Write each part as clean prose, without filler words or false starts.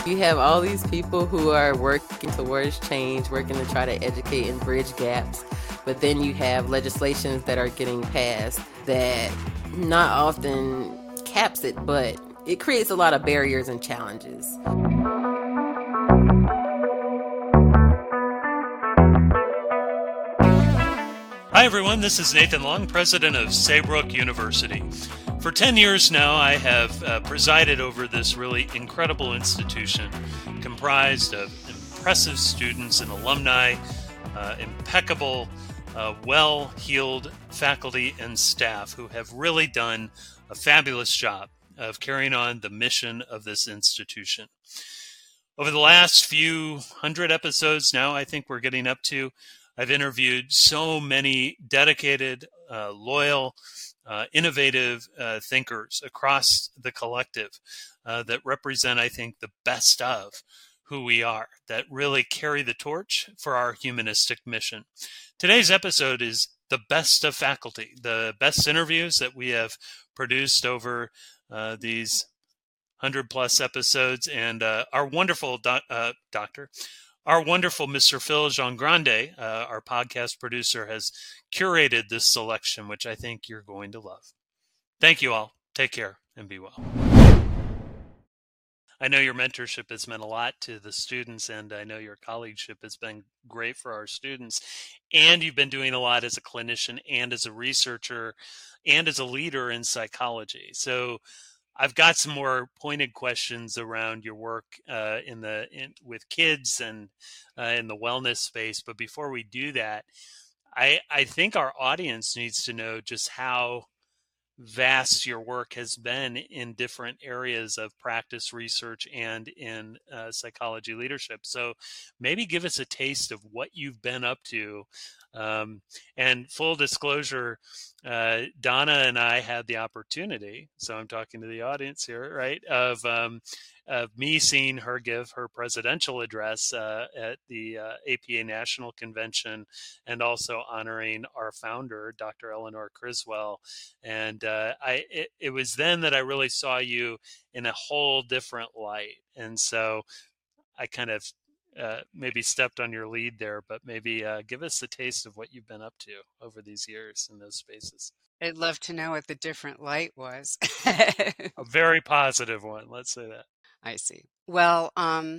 You have all these people who are working towards change, working to try to educate and bridge gaps, but then you have legislations that are getting passed that not often caps it, but it creates a lot of barriers and challenges. Hi everyone, this is Nathan Long, president of Saybrook University. For 10 years now, I have presided over this really incredible institution comprised of impressive students and alumni, impeccable, well-heeled faculty and staff who have really done a fabulous job of carrying on the mission of this institution. Over the last few hundred episodes now, I think we're getting up to, I've interviewed so many dedicated, loyal, innovative thinkers across the collective that represent, I think, the best of who we are, that really carry the torch for our humanistic mission. Today's episode is the best of faculty, the best interviews that we have produced over these 100+ episodes, and our wonderful our wonderful Mr. Phil Jeangrande, our podcast producer, has curated this selection, which I think you're going to love. Thank you all. Take care and be well. I know your mentorship has meant a lot to the students, and I know your colleagueship has been great for our students. And you've been doing a lot as a clinician and as a researcher and as a leader in psychology. So I've got some more pointed questions around your work with kids and in the wellness space. But before we do that, I think our audience needs to know just how vast your work has been in different areas of practice, research, and in psychology leadership. So maybe give us a taste of what you've been up to. And full disclosure, Donna and I had the opportunity, so I'm talking to the audience here, right, of me seeing her give her presidential address at the APA National Convention, and also honoring our founder, Dr. Eleanor Criswell. And it was then that I really saw you in a whole different light. And so I kind of maybe stepped on your lead there, but maybe give us a taste of what you've been up to over these years in those spaces. I'd love to know what the different light was. A very positive one, let's say that. I see. Well,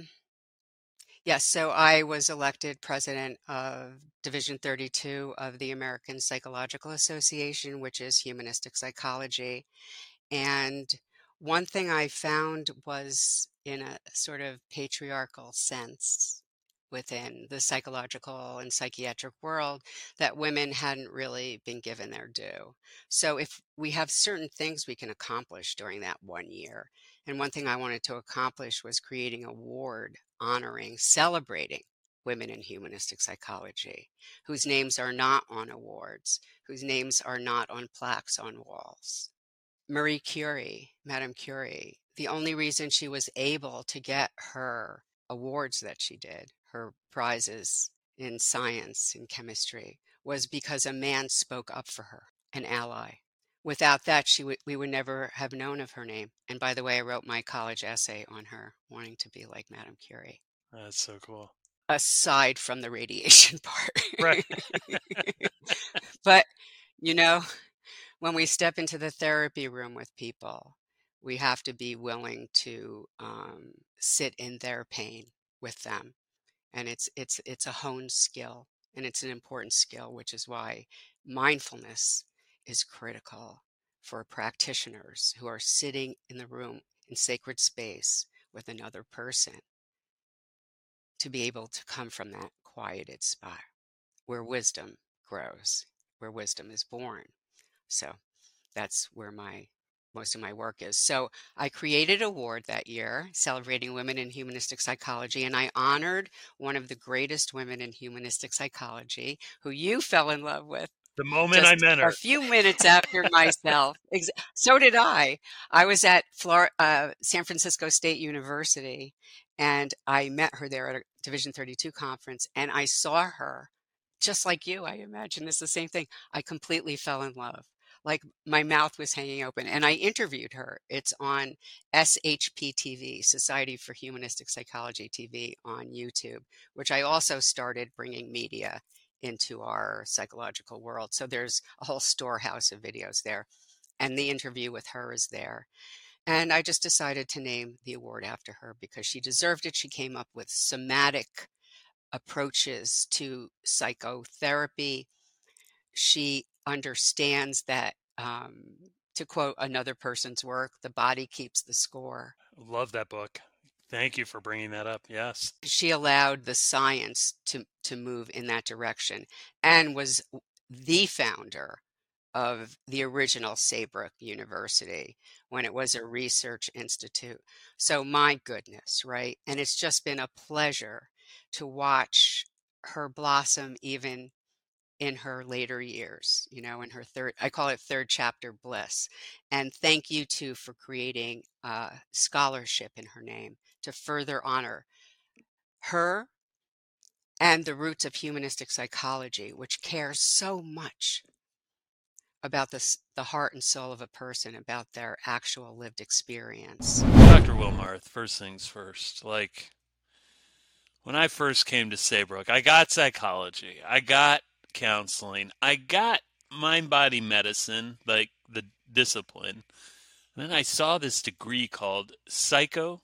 yes, so I was elected president of Division 32 of the American Psychological Association, which is humanistic psychology. And one thing I found was, in a sort of patriarchal sense within the psychological and psychiatric world, that women hadn't really been given their due. So if we have certain things we can accomplish during that 1 year, and one thing I wanted to accomplish was creating an award honoring, celebrating women in humanistic psychology, whose names are not on awards, whose names are not on plaques on walls. Marie Curie, Madame Curie, the only reason she was able to get her awards that she did, her prizes in science and chemistry, was because a man spoke up for her, an ally. Without that, we would never have known of her name. And by the way, I wrote my college essay on her, wanting to be like Madame Curie. That's so cool. Aside from the radiation part. Right. But, when we step into the therapy room with people, we have to be willing to sit in their pain with them. And it's a honed skill, and it's an important skill, which is why mindfulness is critical for practitioners who are sitting in the room in sacred space with another person, to be able to come from that quieted spot where wisdom grows, where wisdom is born. So that's where most of my work is. So I created an award that year celebrating women in humanistic psychology, and I honored one of the greatest women in humanistic psychology, who you fell in love with. The moment I met her. A few minutes after myself. So did I. I was at San Francisco State University, and I met her there at a Division 32 conference, and I saw her, just like you, I imagine it's the same thing. I completely fell in love. like my mouth was hanging open. And I interviewed her. It's on SHP TV, Society for Humanistic Psychology TV on YouTube, which I also started bringing media into our psychological world. So there's a whole storehouse of videos there. And the interview with her is there. And I just decided to name the award after her because she deserved it. She came up with somatic approaches to psychotherapy. She understands that, to quote another person's work, the body keeps the score. Love that book. Thank you for bringing that up. Yes. She allowed the science to move in that direction and was the founder of the original Saybrook University when it was a research institute. So my goodness, right? And it's just been a pleasure to watch her blossom even in her later years, in her I call it third chapter bliss. And thank you too for creating a scholarship in her name to further honor her and the roots of humanistic psychology, which cares so much about the heart and soul of a person, about their actual lived experience. Dr. Wilmarth, first things first. Like, when I first came to Saybrook, I got psychology, I got counseling, I got mind-body medicine, like the discipline. And then I saw this degree called psychophysiology.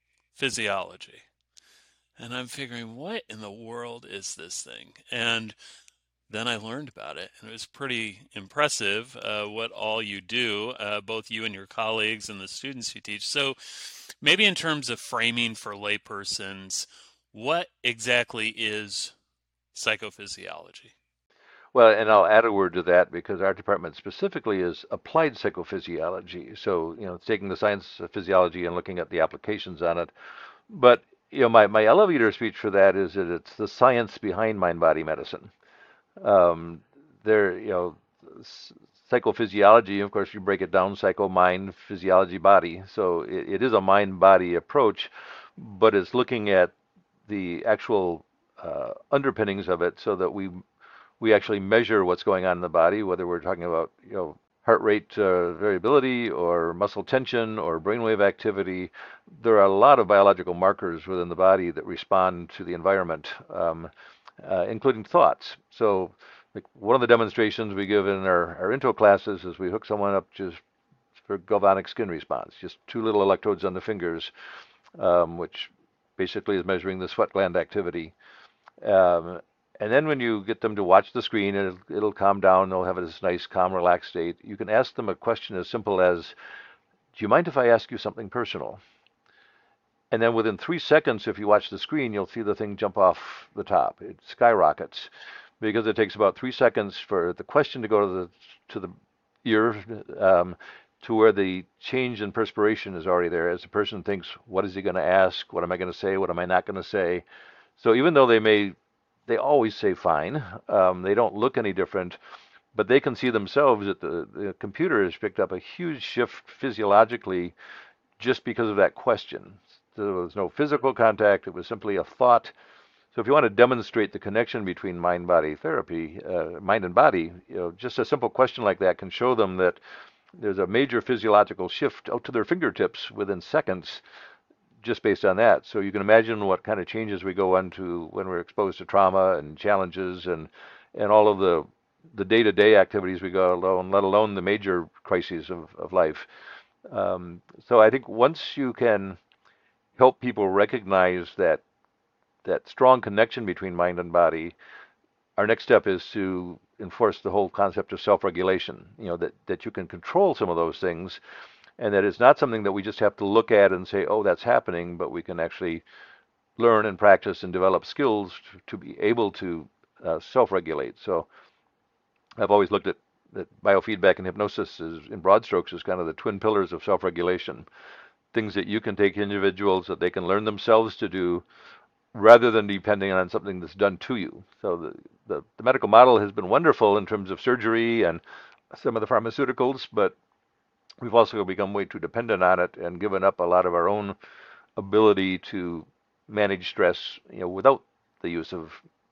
And I'm figuring, what in the world is this thing? And then I learned about it, and it was pretty impressive what all you do, both you and your colleagues and the students you teach. So maybe in terms of framing for laypersons, what exactly is psychophysiology? Well, and I'll add a word to that because our department specifically is applied psychophysiology. So, it's taking the science of physiology and looking at the applications on it. But, my elevator speech for that is that it's the science behind mind-body medicine. Um, there, psychophysiology, of course, you break it down, psycho, mind, physiology, body. So it is a mind-body approach, but it's looking at the actual underpinnings of it so that we actually measure what's going on in the body, whether we're talking about, heart rate variability or muscle tension or brainwave activity. There are a lot of biological markers within the body that respond to the environment, including thoughts. So, like one of the demonstrations we give in our intro classes is we hook someone up just for galvanic skin response, just two little electrodes on the fingers, which basically is measuring the sweat gland activity. And then when you get them to watch the screen, it'll calm down. They'll have this nice, calm, relaxed state. You can ask them a question as simple as, do you mind if I ask you something personal? And then within 3 seconds, if you watch the screen, you'll see the thing jump off the top. It skyrockets because it takes about 3 seconds for the question to go to the ear, to where the change in perspiration is already there. As the person thinks, what is he going to ask? What am I going to say? What am I not going to say? So even though they always say fine, they don't look any different, but they can see themselves that the computer has picked up a huge shift physiologically just because of that question. There was no physical contact. It was simply a thought. So if you want to demonstrate the connection between mind-body therapy, mind and body, just a simple question like that can show them that there's a major physiological shift out to their fingertips within seconds just based on that. So you can imagine what kind of changes we go into when we're exposed to trauma and challenges and all of the day-to-day activities we go alone, let alone the major crises of life. So I think once you can help people recognize that strong connection between mind and body, our next step is to enforce the whole concept of self-regulation, that you can control some of those things, and that it's not something that we just have to look at and say, oh, that's happening, but we can actually learn and practice and develop skills to be able to self-regulate. So I've always looked at biofeedback and hypnosis in broad strokes as kind of the twin pillars of self-regulation, things that you can take individuals that they can learn themselves to do rather than depending on something that's done to you. So the medical model has been wonderful in terms of surgery and some of the pharmaceuticals, but we've also become way too dependent on it and given up a lot of our own ability to manage stress, without the use of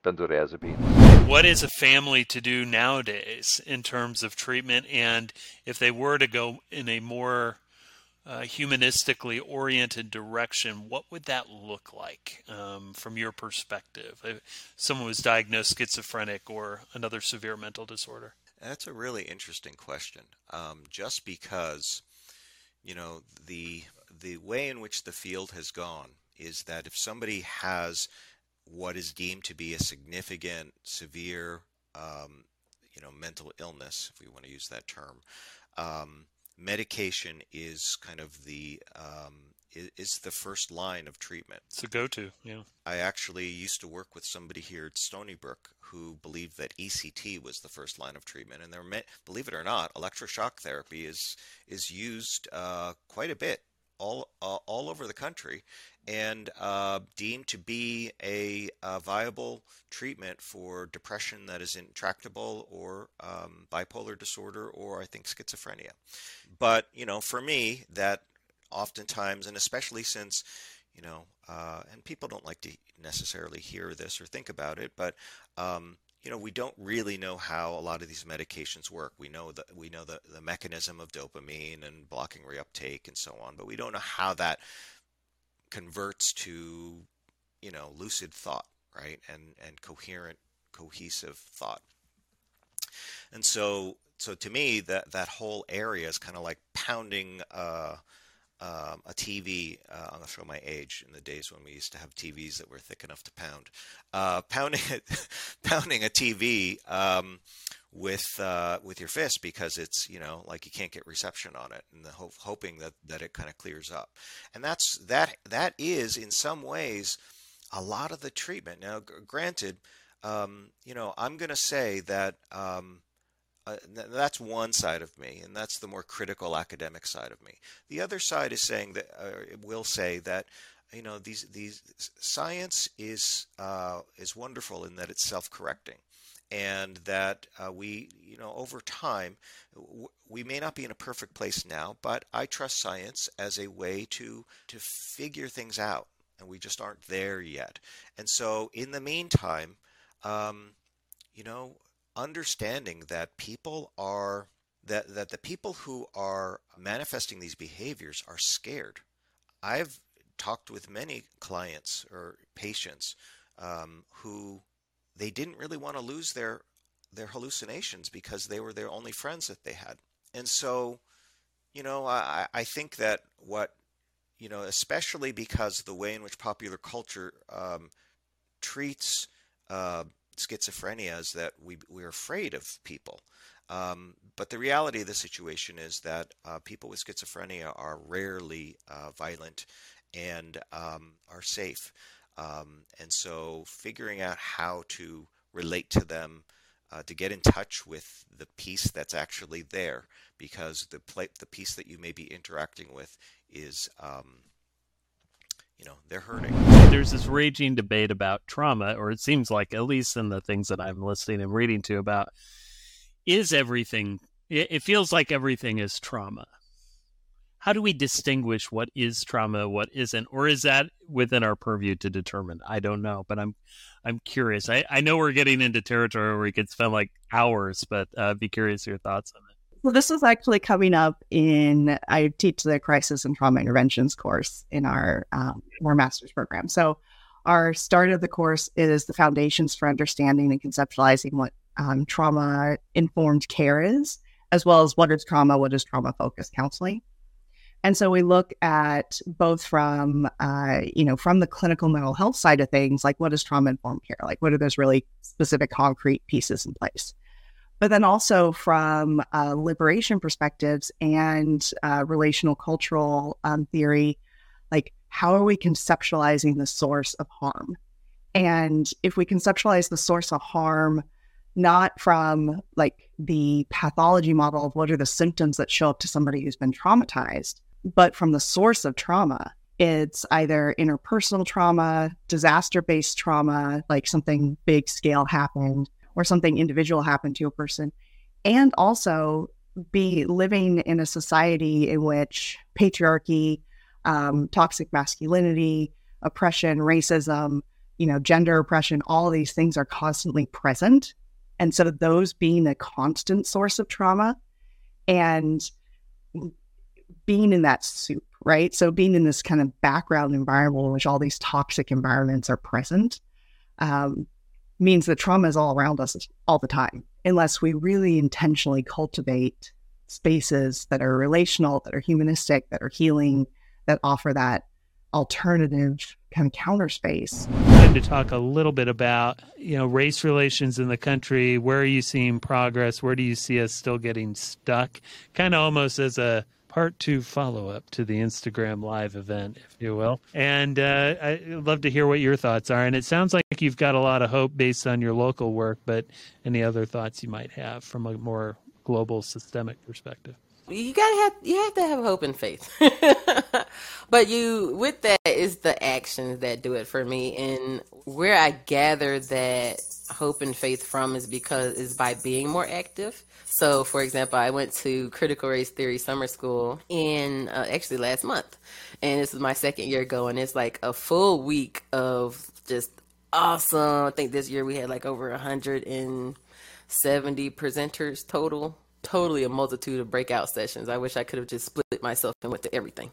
benzodiazepines. What is a family to do nowadays in terms of treatment? And if they were to go in a more humanistically oriented direction, what would that look like from your perspective? If someone was diagnosed schizophrenic or another severe mental disorder. That's a really interesting question. Just because, the way in which the field has gone is that if somebody has what is deemed to be a significant, severe, mental illness, if we want to use that term, medication is kind of is the first line of treatment. It's a go-to, yeah. I actually used to work with somebody here at Stony Brook who believed that ECT was the first line of treatment, and believe it or not, electroshock therapy is used quite a bit all over the country, and deemed to be a viable treatment for depression that is intractable, or bipolar disorder, or I think schizophrenia. But for me, that oftentimes, and especially since and people don't like to necessarily hear this or think about it, but we don't really know how a lot of these medications work. We know the mechanism of dopamine and blocking reuptake and so on, but we don't know how that converts to lucid thought, right, and cohesive thought. And so to me, that whole area is kind of like pounding a TV. I'm going to show my age, in the days when we used to have TVs that were thick enough to pound. Pounding a TV with your fist, because it's like you can't get reception on it, and hoping that it kind of clears up. And that is in some ways a lot of the treatment. Now, granted, I'm going to say that. That's one side of me, and that's the more critical academic side of me. The other side is saying that will say that these science is wonderful in that it's self-correcting, and that we over time we may not be in a perfect place now, but I trust science as a way to figure things out, and we just aren't there yet. And so in the meantime, understanding that that the people who are manifesting these behaviors are scared. I've talked with many clients or patients who they didn't really want to lose their hallucinations because they were their only friends that they had. And so, I think that especially because the way in which popular culture treats schizophrenia is that we're afraid of people. But the reality of the situation is that people with schizophrenia are rarely violent and are safe. And so figuring out how to relate to them, to get in touch with the piece that's actually there, because the piece that you may be interacting with is they're hurting. There's this raging debate about trauma, or it seems like, at least in the things that I'm listening and reading to, about is everything, it feels like everything is trauma. How do we distinguish what is trauma, what isn't? Or is that within our purview to determine? I don't know, but I'm curious. I know we're getting into territory where we could spend like hours, but I'd be curious your thoughts on it. Well, this is actually coming up I teach the crisis and trauma interventions course in our master's program. So our start of the course is the foundations for understanding and conceptualizing what trauma-informed care is, as well as what is trauma-focused counseling. And so we look at both from the clinical mental health side of things, like what is trauma-informed care? Like what are those really specific concrete pieces in place? But then also from liberation perspectives and relational cultural theory, like how are we conceptualizing the source of harm? And if we conceptualize the source of harm, not from like the pathology model of what are the symptoms that show up to somebody who's been traumatized, but from the source of trauma, it's either interpersonal trauma, disaster-based trauma, like something big scale happened, or something individual happened to a person, and also be living in a society in which patriarchy, toxic masculinity, oppression, racism, gender oppression, all of these things are constantly present. And so those being a constant source of trauma and being in that soup, right? So being in this kind of background environment in which all these toxic environments are present means that trauma is all around us all the time, unless we really intentionally cultivate spaces that are relational, that are humanistic, that are healing, that offer that alternative kind of counter space. I wanted to talk a little bit about, race relations in the country. Where are you seeing progress? Where do you see us still getting stuck? Kind of almost as a part 2 follow-up to the Instagram Live event, if you will. And I'd love to hear what your thoughts are. And it sounds like you've got a lot of hope based on your local work, but any other thoughts you might have from a more global systemic perspective? You have to have hope and faith. But with that is the actions that do it for me. And where I gather that hope and faith from is by being more active. So, for example, I went to Critical Race Theory Summer School in actually last month, and this is my second year going. It's like a full week of just awesome. I think this year we had like over 170 presenters total. Totally a multitude of breakout sessions. I wish I could have just split myself and went to everything.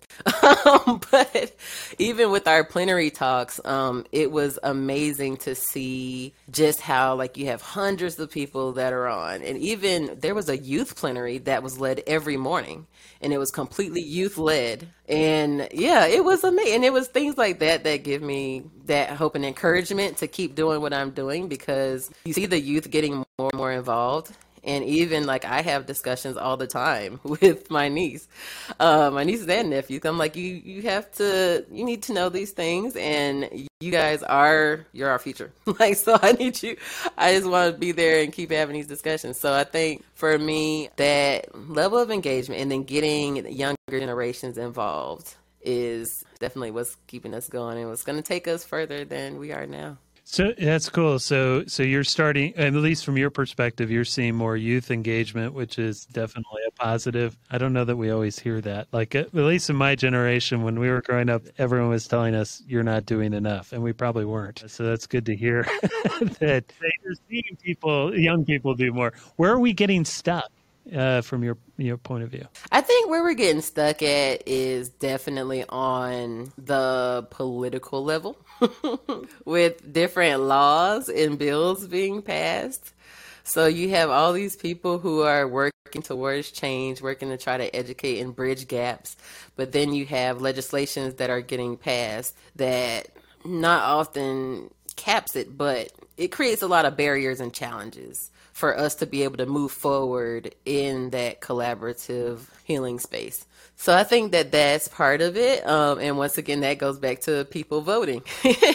But even with our plenary talks, it was amazing to see just how you have hundreds of people that are on. And even there was a youth plenary that was led every morning, and it was completely youth led. And yeah, it was amazing. And it was things like that give me that hope and encouragement to keep doing what I'm doing, because you see the youth getting more and more involved. And even I have discussions all the time with my nieces and nephews. I'm like, you need to know these things, and you're our future. So I need you. I just want to be there and keep having these discussions. So I think for me, that level of engagement and then getting younger generations involved is definitely what's keeping us going and what's going to take us further than we are now. So that's cool. So you're starting, at least from your perspective, you're seeing more youth engagement, which is definitely a positive. I don't know that we always hear that. At least in my generation, when we were growing up, everyone was telling us you're not doing enough, and we probably weren't. So that's good to hear that you're seeing young people do more. Where are we getting stuck? From your point of view? I think where we're getting stuck at is definitely on the political level with different laws and bills being passed. So you have all these people who are working towards change, working to try to educate and bridge gaps. But then you have legislations that are getting passed that not often caps it, but it creates a lot of barriers and challenges for us to be able to move forward in that collaborative healing space. So I think that that's part of it. And once again, that goes back to people voting,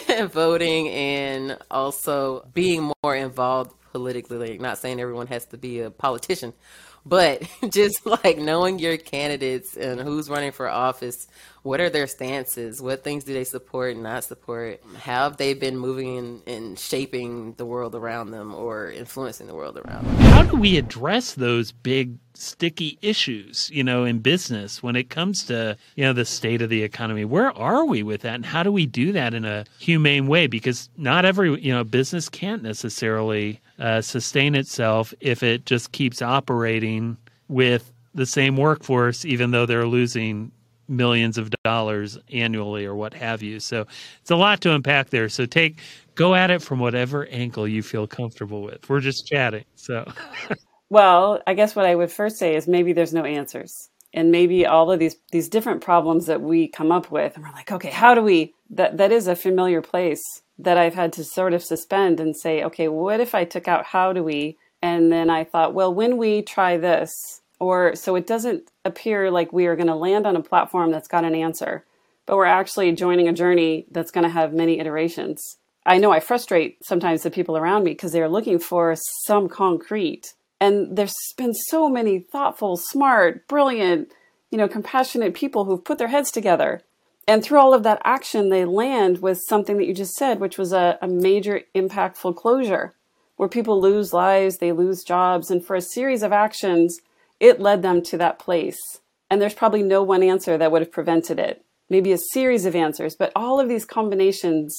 and also being more involved politically. Not saying everyone has to be a politician, but just knowing your candidates and who's running for office, what are their stances, what things do they support and not support, how have they been moving and shaping the world around them or influencing the world around them. How do we address those big sticky issues, in business when it comes to, the state of the economy? Where are we with that? And how do we do that in a humane way? Because not every, business can't necessarily sustain itself if it just keeps operating with the same workforce, even though they're losing millions of dollars annually or what have you. So it's a lot to unpack there. So go at it from whatever angle you feel comfortable with. We're just chatting. So, well, I guess what I would first say is maybe there's no answers. And maybe all of these different problems that we come up with, and we're like, okay, how do we, that is a familiar place that I've had to sort of suspend and say, okay, what if I took out how do we? And then I thought, well, when we try this, or so it doesn't appear like we are going to land on a platform that's got an answer, but we're actually joining a journey that's going to have many iterations. I know I frustrate sometimes the people around me because they're looking for some concrete. And there's been so many thoughtful, smart, brilliant, compassionate people who've put their heads together. And through all of that action, they land with something that you just said, which was a major impactful closure where people lose lives, they lose jobs. And for a series of actions, it led them to that place. And there's probably no one answer that would have prevented it. Maybe a series of answers, but all of these combinations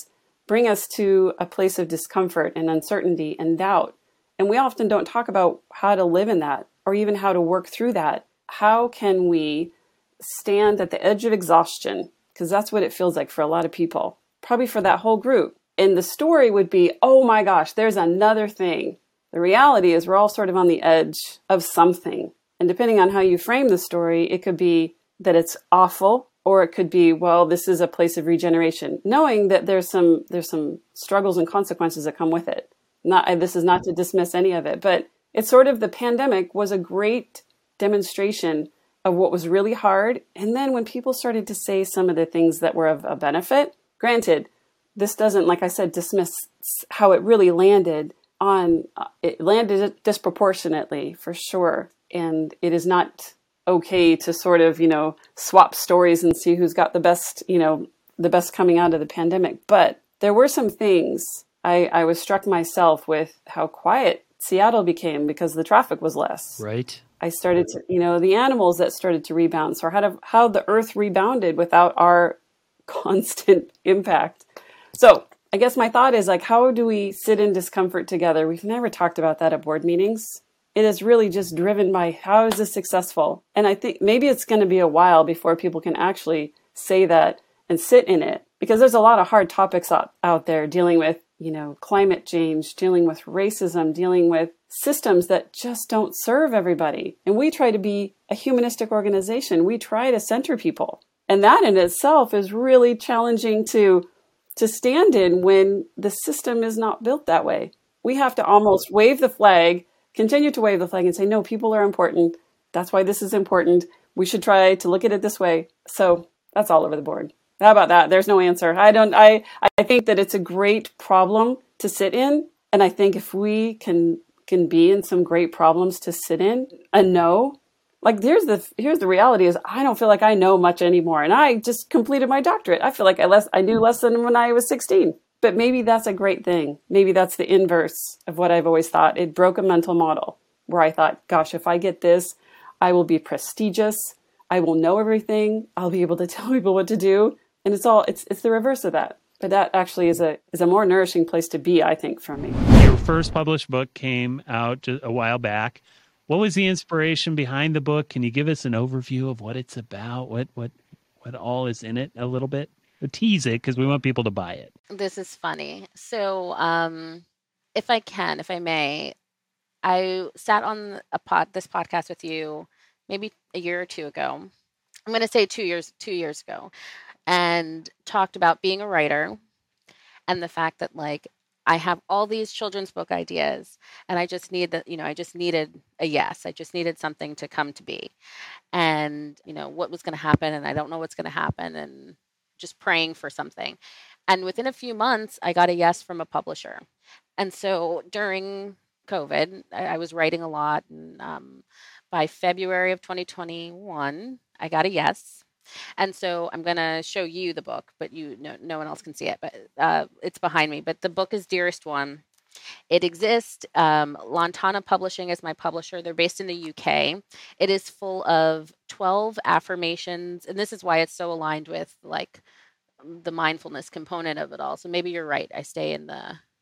bring us to a place of discomfort and uncertainty and doubt. And we often don't talk about how to live in that or even how to work through that. How can we stand at the edge of exhaustion? Because that's what it feels like for a lot of people, probably for that whole group. And the story would be, oh my gosh, there's another thing. The reality is we're all sort of on the edge of something. And depending on how you frame the story, it could be that it's awful, or it could be, well, this is a place of regeneration, knowing that there's some struggles and consequences that come with it. This is not to dismiss any of it, but it's sort of, the pandemic was a great demonstration of what was really hard. And then when people started to say some of the things that were of a benefit, granted, this doesn't, like I said, dismiss how it really landed on, it landed disproportionately for sure. And it is not okay to sort of, swap stories and see who's got the best, the best coming out of the pandemic. But there were some things I was struck myself with how quiet Seattle became because the traffic was less. Right. I started to, the animals that started to rebound. So how the earth rebounded without our constant impact. So I guess my thought is like, how do we sit in discomfort together? We've never talked about that at board meetings. It is really just driven by how is this successful? And I think maybe it's going to be a while before people can actually say that and sit in it, because there's a lot of hard topics out there dealing with, climate change, dealing with racism, dealing with systems that just don't serve everybody. And we try to be a humanistic organization. We try to center people. And that in itself is really challenging to stand in when the system is not built that way. We have to almost wave the flag, continue to wave the flag and say, no, people are important. That's why this is important. We should try to look at it this way. So that's all over the board. How about that? There's no answer. I think that it's a great problem to sit in. And I think if we can be in some great problems to sit in and know, like here's the reality is I don't feel like I know much anymore. And I just completed my doctorate. I feel like I knew less than when I was 16. But maybe that's a great thing. Maybe that's the inverse of what I've always thought. It broke a mental model where I thought, gosh, if I get this, I will be prestigious. I will know everything. I'll be able to tell people what to do. And it's the reverse of that. But that actually is a more nourishing place to be, I think, for me. Your first published book came out just a while back. What was the inspiration behind the book? Can you give us an overview of what it's about? What all is in it a little bit? Tease it because we want people to buy it. This is funny. So if I may, I sat on this podcast with you maybe a year or two ago. I'm going to say 2 years ago, and talked about being a writer and the fact that I have all these children's book ideas and I just needed a yes. I just needed something to come to be, and what was going to happen, and I don't know what's going to happen, and just praying for something. And within a few months, I got a yes from a publisher. And so during COVID, I was writing a lot. And by February of 2021, I got a yes. And so I'm going to show you the book, but no one else can see it. But it's behind me. But the book is Dearest One. It exists. Lantana Publishing is my publisher. They're based in the UK. It is full of 12 affirmations. And this is why it's so aligned with the mindfulness component of it all. So maybe you're right. I stay in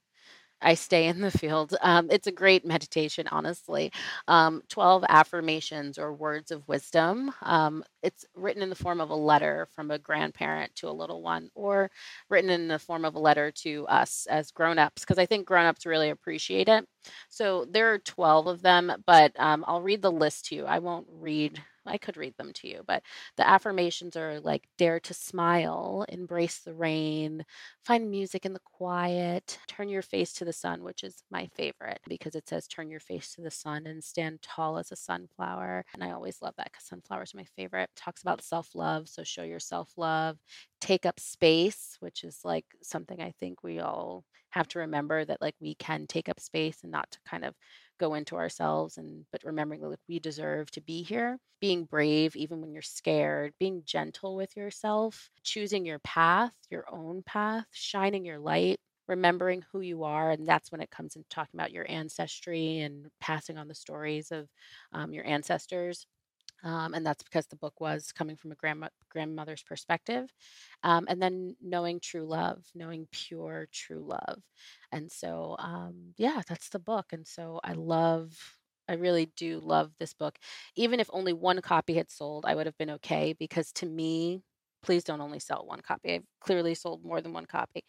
the field. It's a great meditation, honestly. 12 affirmations or words of wisdom. It's written in the form of a letter from a grandparent to a little one, or written in the form of a letter to us as grown-ups, because I think grown-ups really appreciate it. So there are 12 of them, but I'll read the list to you. I could read them to you, but the affirmations are dare to smile, embrace the rain, find music in the quiet, turn your face to the sun, which is my favorite because it says turn your face to the sun and stand tall as a sunflower. And I always love that because sunflowers are my favorite. It talks about self-love. So show your self-love, take up space, which is something I think we all have to remember, that we can take up space and not to kind of go into ourselves, but remembering that we deserve to be here, being brave even when you're scared, being gentle with yourself, choosing your path, your own path, shining your light, remembering who you are. And that's when it comes into talking about your ancestry and passing on the stories of your ancestors. And that's because the book was coming from a grandmother's perspective. And then knowing true love, knowing pure true love. And so, yeah, that's the book. And so I really do love this book. Even if only one copy had sold, I would have been okay, because to me, please don't only sell one copy. I've clearly sold more than one copy.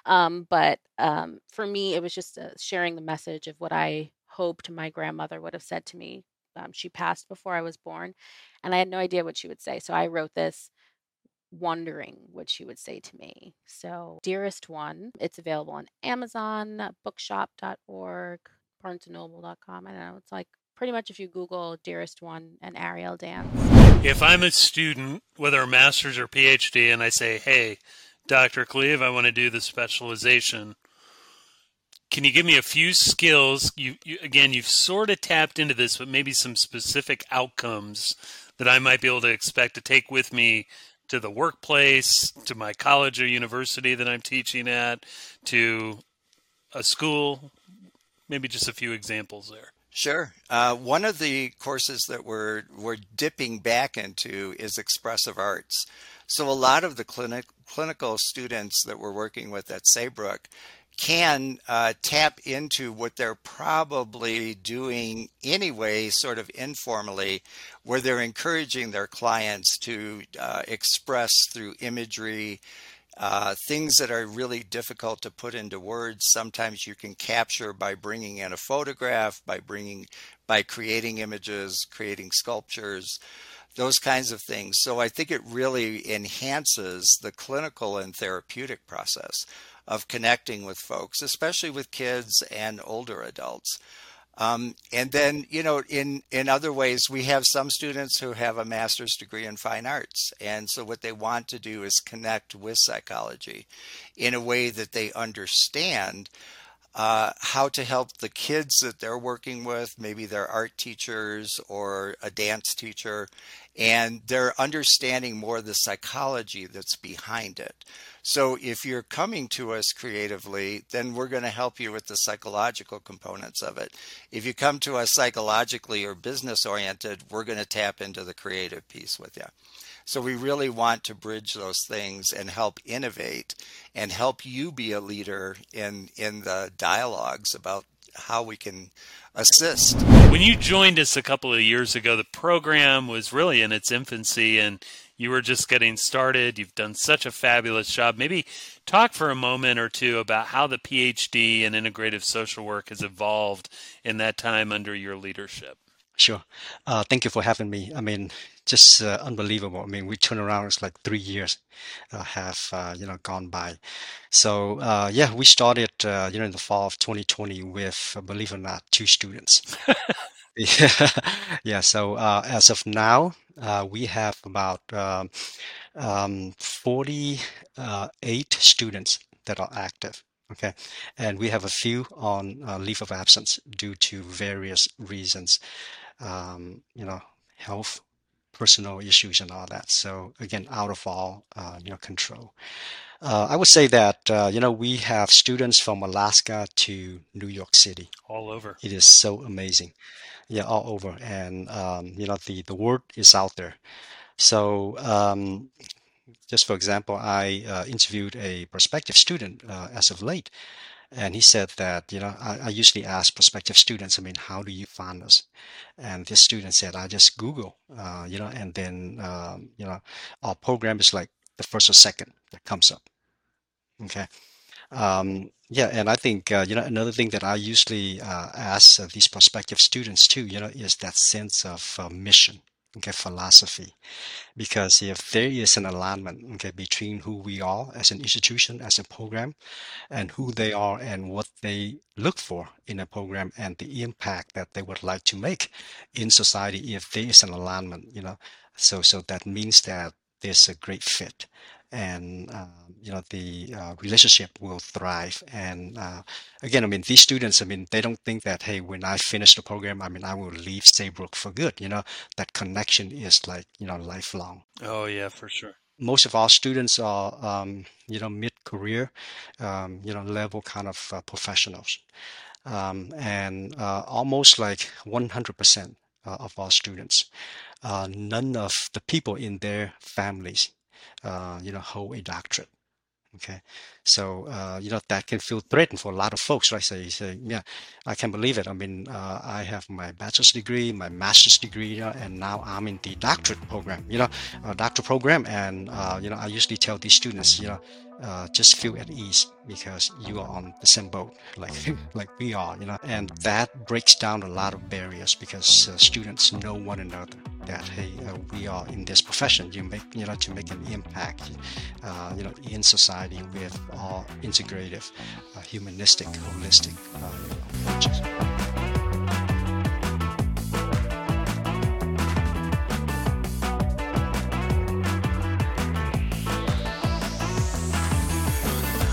But for me, it was just sharing the message of what I hoped my grandmother would have said to me. She passed before I was born, and I had no idea what she would say. So I wrote this wondering what she would say to me. So, Dearest One, it's available on Amazon, bookshop.org, barnesandnoble.com. I don't know. It's like pretty much if you Google Dearest One and Ariel Dance. If I'm a student, whether a master's or PhD, and I say, hey, Dr. Cleve, I want to do the specialization, can you give me a few skills? Again, you've sort of tapped into this, but maybe some specific outcomes that I might be able to expect to take with me to the workplace, to my college or university that I'm teaching at, to a school. Maybe just a few examples there. Sure. One of the courses that we're dipping back into is expressive arts. So a lot of the clinical students that we're working with at Saybrook can tap into what they're probably doing anyway, sort of informally, where they're encouraging their clients to express through imagery things that are really difficult to put into words. Sometimes you can capture by bringing in a photograph, by creating images, creating sculptures, those kinds of things. So I think it really enhances the clinical and therapeutic process of connecting with folks, especially with kids and older adults. And then, in other ways, we have some students who have a master's degree in fine arts. And so what they want to do is connect with psychology in a way that they understand how to help the kids that they're working with, maybe their art teachers or a dance teacher, and they're understanding more the psychology that's behind it. So if you're coming to us creatively, then we're going to help you with the psychological components of it. If you come to us psychologically or business oriented, we're going to tap into the creative piece with you. So we really want to bridge those things and help innovate and help you be a leader in the dialogues about how we can assist. When you joined us a couple of years ago, the program was really in its infancy and you were just getting started. You've done such a fabulous job. Maybe talk for a moment or two about how the PhD in integrative social work has evolved in that time under your leadership. Sure. Thank you for having me. I mean, just unbelievable. I mean, we turn around, it's like 3 years have, gone by. So, yeah, we started, in the fall of 2020 with, believe it or not, 2 students. Yeah. So, as of now, we have about 48 students that are active. Okay. And we have a few on leave of absence due to various reasons, health, personal issues and all that. So again, out of all, control. I would say that, we have students from Alaska to New York City. All over. It is so amazing. Yeah, all over. And, the word is out there. So, just for example, I interviewed a prospective student as of late. And he said that, I usually ask prospective students, I mean, how do you find us? And this student said, I just Google, and then, our program is like the first or second that comes up. Okay. Yeah, and I think, another thing that I usually ask these prospective students too, is that sense of mission, okay, philosophy. Because if there is an alignment, okay, between who we are as an institution, as a program, and who they are and what they look for in a program and the impact that they would like to make in society, if there is an alignment, so that means that there's a great fit and the relationship will thrive. And again, I mean, these students, I mean, they don't think that, hey, when I finish the program, I mean, I will leave Saybrook for good. That connection is like, lifelong. Oh yeah, for sure. Most of our students are, mid-career, level kind of professionals. And almost like 100% of our students. None of the people in their families, hold a doctorate. Okay, so that can feel threatened for a lot of folks, right? Say, yeah, I can't believe it. I mean, I have my bachelor's degree, my master's degree, and now I'm in the doctorate program. Doctorate program, and I usually tell these students, just feel at ease because you are on the same boat, like like we are, and that breaks down a lot of barriers because students know one another. That hey, we are in this profession. You make to make an impact, in society with all integrative, humanistic, holistic approaches.